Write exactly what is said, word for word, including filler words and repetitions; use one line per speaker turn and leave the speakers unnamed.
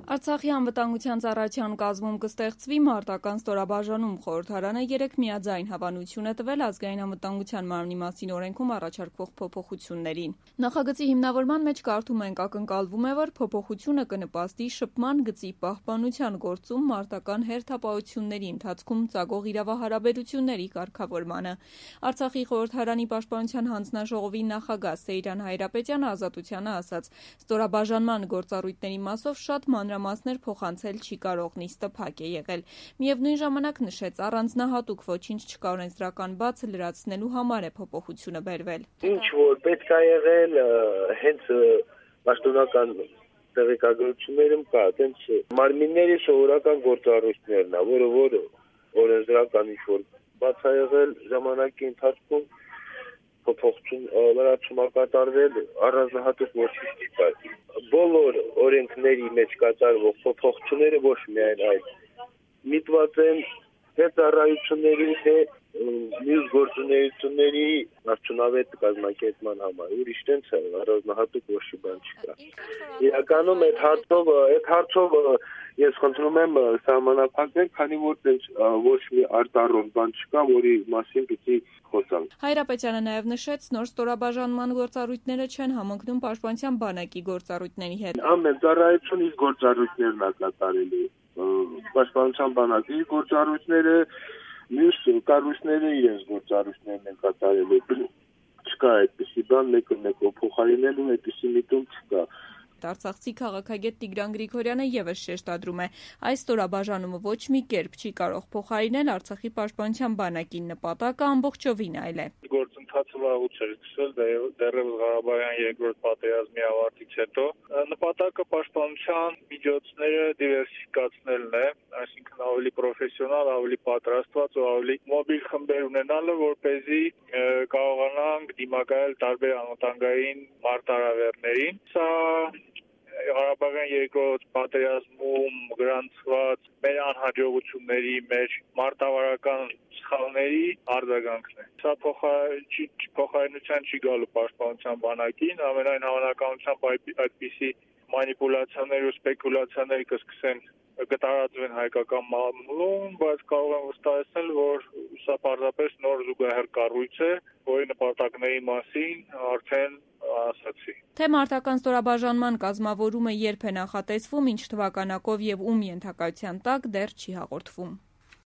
Արցախի անվտանգության ծառայության կազմում կստեղծվի մարտական ստորաբաժանում։ Խորհրդարանը երեկ միաձայն հավանություն է տվել ազգային անվտանգության մարմնի մասին օրենքում առաջարկվող փոփոխություններին։ Նախագծի հիմնավորման մեջ կարդում ենք, ակնկալվում է, որ փոփոխությունը կնպաստի շփման գծի պահպանության գործում մարտական հերթապահությունների ընթացքում ծագող իրավահարաբերությունների կարգավորմանը։ Արցախի խորհրդարանի պաշտպանության հանձնաժողովի նախագահ Սեյրան Հայրապետյանը Ազատությանը ասաց. «Ստորաբաժանման գործառույթների մասով շատ մանրամասներ փոխանցել չի կարող, նիստը փակ է եղել»։ Միևնույն ժամանակ նշեց, առանձնահատուկ ոչինչ չկարծրական բաց լրացնելու համար է փոփոխությունը բերվել։
Ինչ որ պետք է եղել, հենց պաշտոնական տեղեկագրություններում կա, հենց մարմինների սովորական գործառույթներն է, որը որ օրենսդրական ինչ որ բաց է եղել ժամանակի ընթացքում փոփոխություն լրացում կատարվել, առանձնահատուկ ոչինչ չկա։ Բոլոր օրենքների մեջ կատարվող փոփոխությունները ոչ միայն այդ միտված են թե ծառայությունների, թե մյուս գործունեությունների արդյունավետ կազմակերպման համար, ուրիշ տենց առանձնահատուկ ոչ մի բան չկա։ Իրականում այդ հարցով, այդ հարցով ես խնդրում եմ սահմանափակել, քանի որ տենց ոչ մի արտառոտ բան չկա, որի մասին պիտի խոսանք։
Հայրապետյանը նաև նշեց, նոր ստորաբաժանման գործառույթները չեն համընկնում պաշտպանության բանակի գործառույթների հետ։
Ամեն ծառայություն իր գործառույթներն է կատարելու։ Պաշտպանության բանակի գործառույթները, մյուս կառույցները իրենց գործառույթներն են կատարելու։ Չկա այդպիսի բան, մեկը մեկով փոխարինելու այդպիսի միտում չկա։
Արցախցի քաղաքագետ Տիգրան Գրիգորյանը ևս շեշտադրում է, այս ստորաբաժանումը ոչ մի կերպ չի կարող փոխարինել Արցախի պաշտպանության բանակի նպատակը ամբողջովին այլ է։
Գործընթացը վաղուց էր սկսել, դեռևս Ղարաբաղյան երկրորդ պատերազմի ավարտից հետո։ Նպատակը պաշտպանության միջոցները դիվերսիֆիկացնելն է, այսինքն ավելի պրոֆեսիոնալ, ավելի պատրաստված ու ավելի մոբիլ խմբեր ունենալը, որպեսզի կարողանանք դիմակայել տարբեր անվտանգային մարտահրավերներին։ Սա Ղարաբաղյան երկրորդ պատերազմում գրանցված մեր անհաջողությունների, մեր մարտավարական սխալների արձագանքն է։ Սա փոխարինության չի գալու պաշտպանության բանակին, ամենայն հավանականությամբ այդպիսի մանիպուլյացիաներ ու սպեկուլյացիաներ կսկսեն կտարածվեն հայկական մամուլում, բայց կարող եմ վստահեցնել, որ սա պարզապես նոր զուգահեռ կառույց է, որի նպատակների մասին արդեն ասացի։
Թե մարտական ստորաբաժանման կազմավորումը երբ է նախատեսվում, ինչ թվականակով եւ ում ենթակայության տակ դեռ չի հաղորդվում։